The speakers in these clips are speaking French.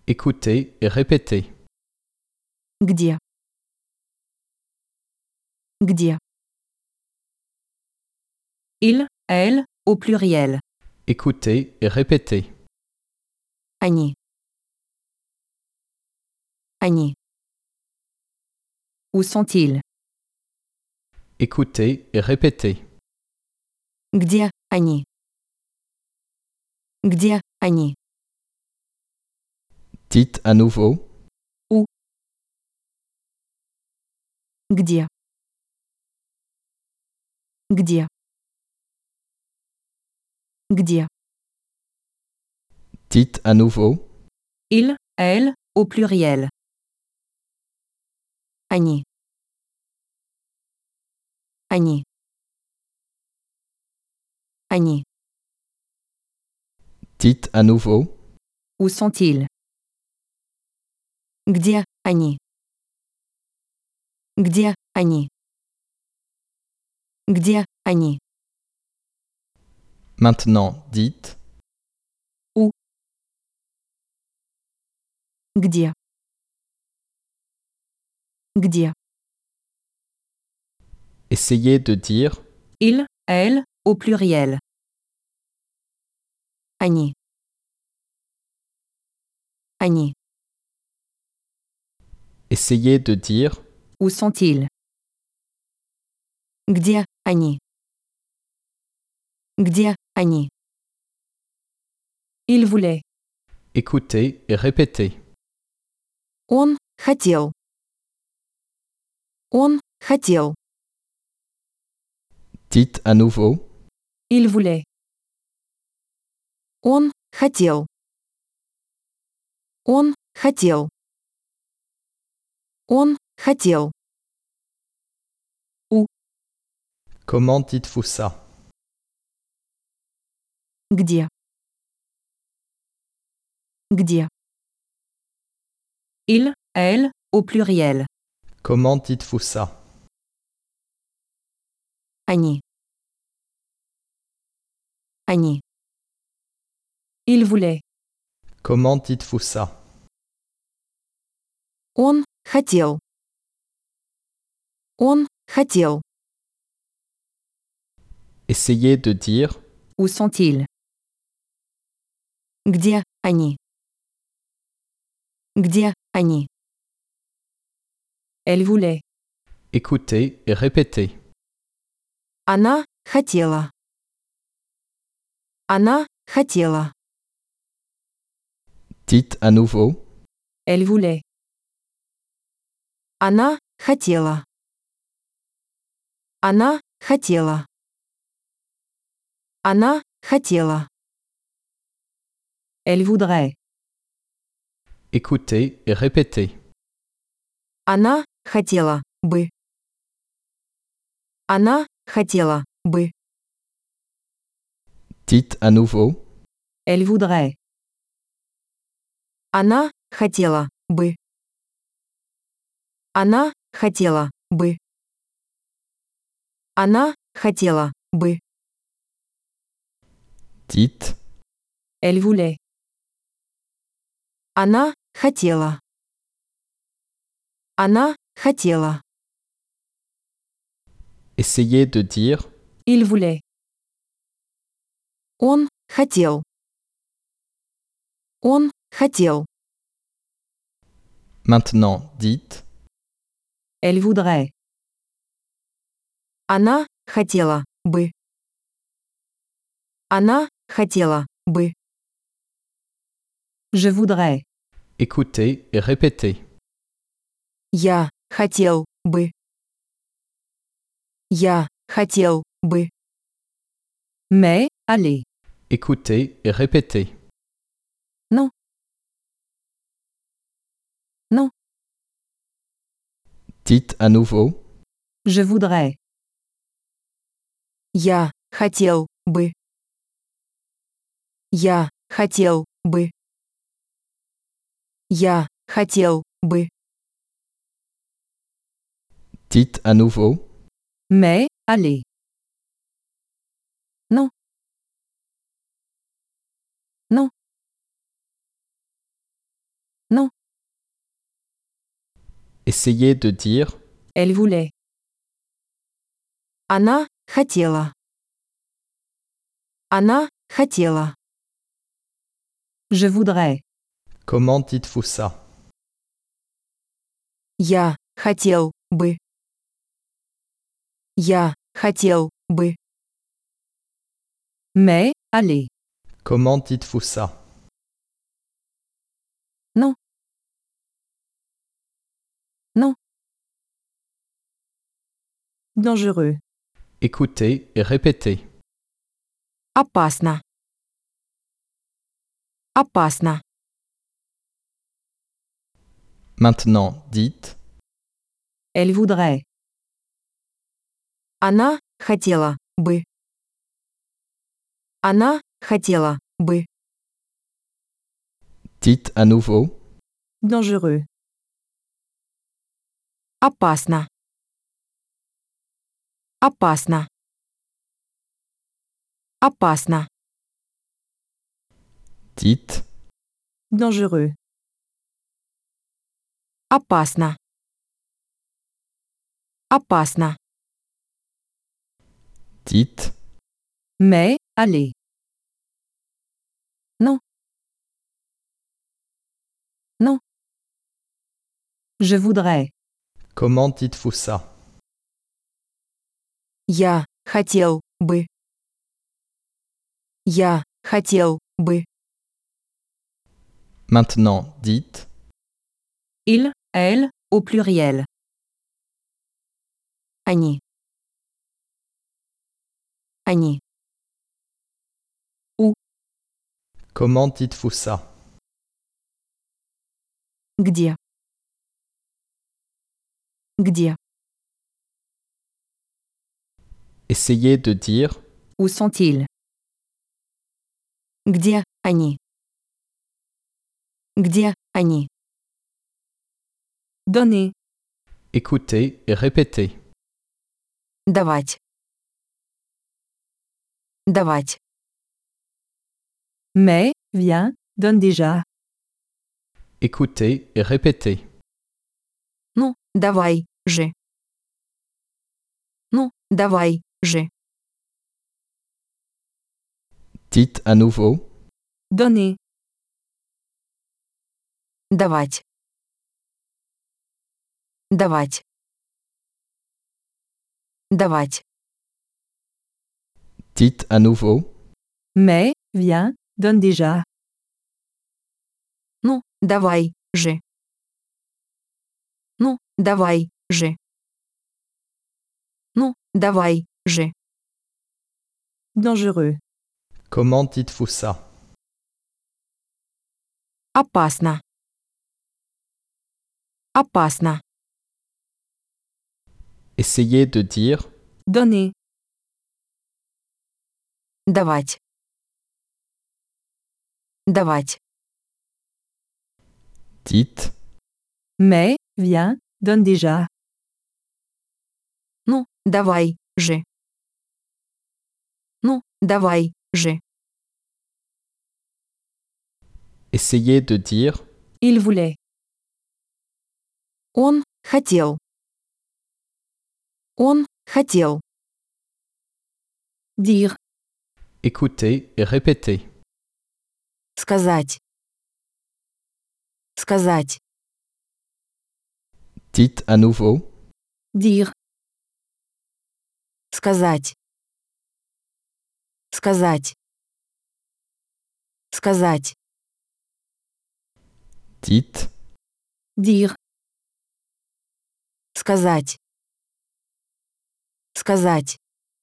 Écoutez et répétez. Где? Где? Il, elle, au pluriel. Écoutez et répétez. Они. Они. Où sont-ils? Écoutez et répétez. Где они? Где они? Dites à nouveau. Où? Где? Где? Где? Dites à nouveau. Il, elle, au pluriel. Они. Они. Они. Dites à nouveau. Où sont-ils? Где они? Где они? Где они? Maintenant, dites. Où? Где? Где? Essayez de dire. Il, elle, au pluriel. Они. Они. Essayez de dire. Où sont-ils? Где они? Где они? Il voulait. Écoutez et répétez. Он хотел. Он хотел. Dites à nouveau. Il voulait. Он хотел. Он хотел. Он хотел. Où? Comment dites-vous ça? Где? Где? Il, elle, au pluriel. Comment dites-vous ça? Они. Они. Il voulait. Comment dites-vous ça? Он хотел. Он хотел. Essayez de dire. Où sont-ils? Где они? Где они? Elle voulait. Écoutez et répétez. Она хотела. Она хотела. Dites à nouveau. Elle voulait. Она хотела. Она хотела. Она хотела. Elle voudrait. Écoutez et répétez. Она хотела бы. Она хотела бы. Dites à nouveau. Elle voudrait. Она хотела бы. Она хотела бы. Она хотела бы. Dites. Elle voulait. Она хотела. Она хотела. Essayez de dire. Il voulait. Он хотел. Он хотел. Maintenant, dites. Elle voudrait. Она хотела бы. Она хотела бы. Je voudrais. Écoutez et répétez. Я хотел бы. Я хотел бы. Mais, allez. Écoutez et répétez. Non. Non. Dites à nouveau. Je voudrais. Я хотел бы. Я хотел бы. Я хотел бы. Dites à nouveau. Mais, allez. Non. Non. Essayez de dire Elle voulait. Она хотела. Она хотела. Je voudrais. comment dites-vous ça? Я хотел бы. Я хотел бы. Mais, allez. Comment dites-vous ça? Non. Non. Dangereux. Écoutez et répétez. Опасно. Опасно. Maintenant, dites Elle voudrait. Она хотела бы. Она хотела бы. dites à nouveau. Dangereux. Опасно. Опасно. Опасно. Dites Dangereux. Опасно. Опасно. dites Mais, allez. Non. Non. Je voudrais. comment dites-vous ça? Я хотел бы. Я хотел бы. Maintenant, dites Il, elle, au pluriel. Они. Они. comment dites-vous ça? Где? Где? Essayez de dire Où sont-ils? Где они? Где они? Donner. écoutez et répétez. Давать. Давать. Mais, viens, donne déjà. Écoutez et répétez. Ну, давай же. Ну, давай же. Dites à nouveau. Donner. Давать. Давать. Давать. Dites à nouveau. Mais, viens, donne déjà. Ну, давай же. Ну, давай же. Ну, давай же. Dangereux. Comment dites-vous ça? Опасно. Опасно. Essayez de dire Donner. Давать. Давать. dites Mais, viens, donne déjà. Ну, давай же. Ну, давай же. essayez de dire Il voulait. Он хотел. Он хотел. Dire. écoutez et répétez. Сказать. Сказать. Dites à nouveau. Dire. Сказать. Сказать. Сказать. Dites Dire. Сказать. Сказать.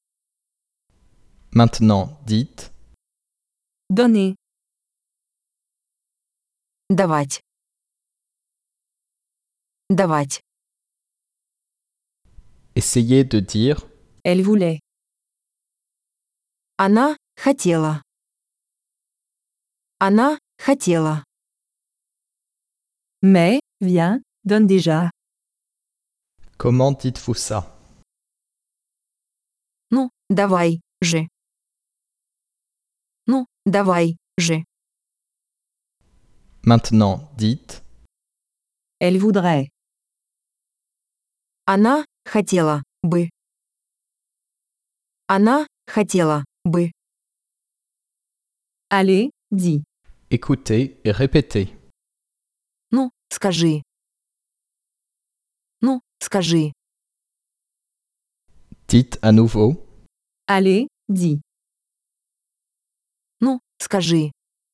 maintenant, dites Donner. Давать. Давать. essayez de dire Elle voulait. Она хотела. Она хотела. Mais, viens, donne déjà. comment dites-vous ça? Ну, давай же. Ну, давай же. Maintenant, dites Elle voudrait. Она хотела бы. Она хотела бы. Allez, dis. Écoutez et répétez. Ну, скажи. Ну, скажи. Dites à nouveau. Allez, dis. Ну, скажи.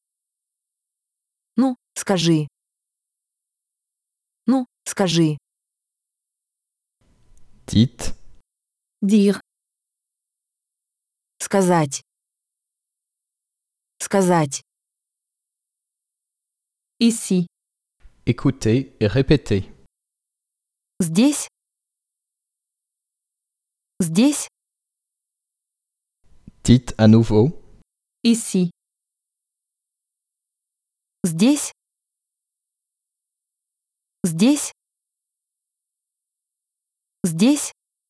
Ну, скажи. Ну, скажи. Dites. Dire. Сказать. Сказать. Ici. Écoutez et répétez. Здесь. Здесь. Dites à nouveau. Ici. Здесь. Здесь. Здесь.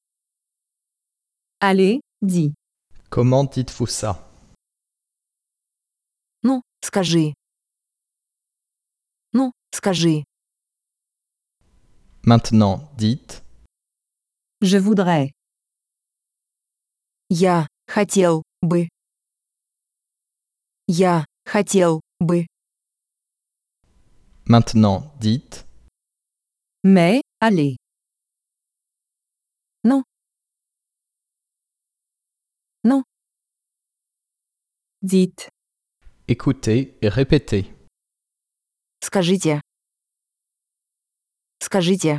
Allez, dis. Comment dites-vous ça? Ну, скажи. Ну, скажи. Maintenant, dites. Je voudrais. Я хотел бы. Я хотел бы. Maintenant, dites. Mais, allez. Non. Non. Dites. Écoutez et répétez. Скажите. Скажите.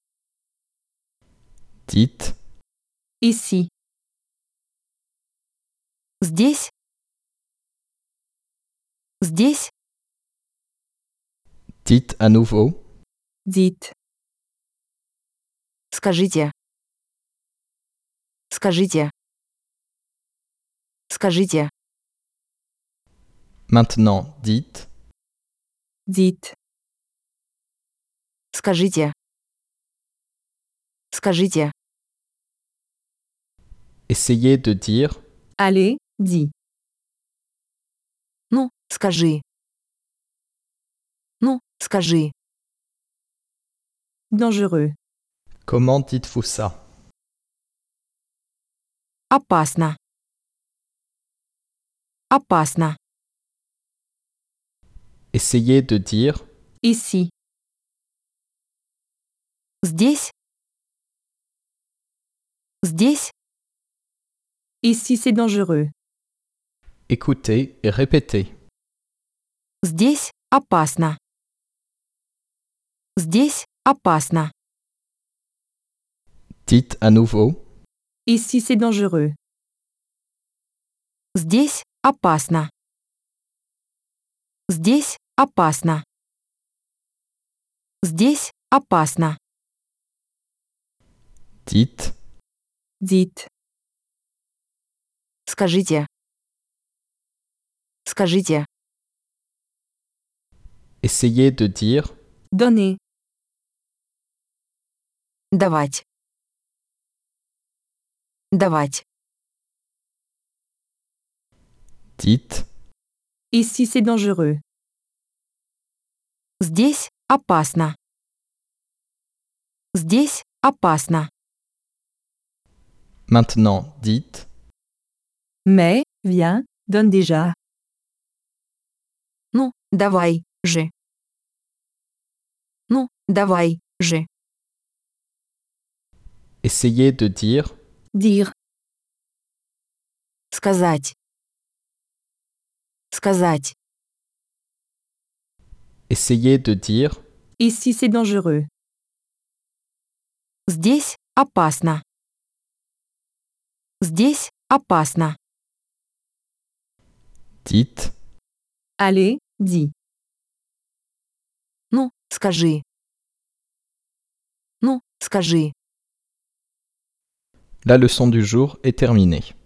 Dites. Ici. Здесь. Здесь. Dites à nouveau. Dites. Скажите. Скажите. Скажите. Maintenant, dites. Dites. Скажите. Скажите. Essayez de dire. Allez, dis. Ну, скажи. Ну, скажи. Dangereux. Comment dites-vous ça? Опасно. Опасно. Essayez de dire. Ici. Здесь. Здесь. Ici, c'est dangereux. Écoutez et répétez. Здесь опасно. Здесь опасно. Dites à nouveau. Ici, c'est dangereux. Здесь опасно. Здесь опасно. Здесь опасно. Dites. Dites. Скажите. Скажите. Essayez de dire. Donnez. Давать. Давать. Dites. Ici, c'est dangereux. Здесь опасно. Здесь опасно. Maintenant, dites. Mais, viens, donne déjà. Ну, давай же. Ну, давай же. Essayez de dire. Dire. Сказать. Сказать. Essayez de dire. Ici, c'est dangereux. Здесь опасно. Здесь опасно. Dites. Allez, dis. Ну, скажи. Ну, скажи. La leçon du jour est terminée.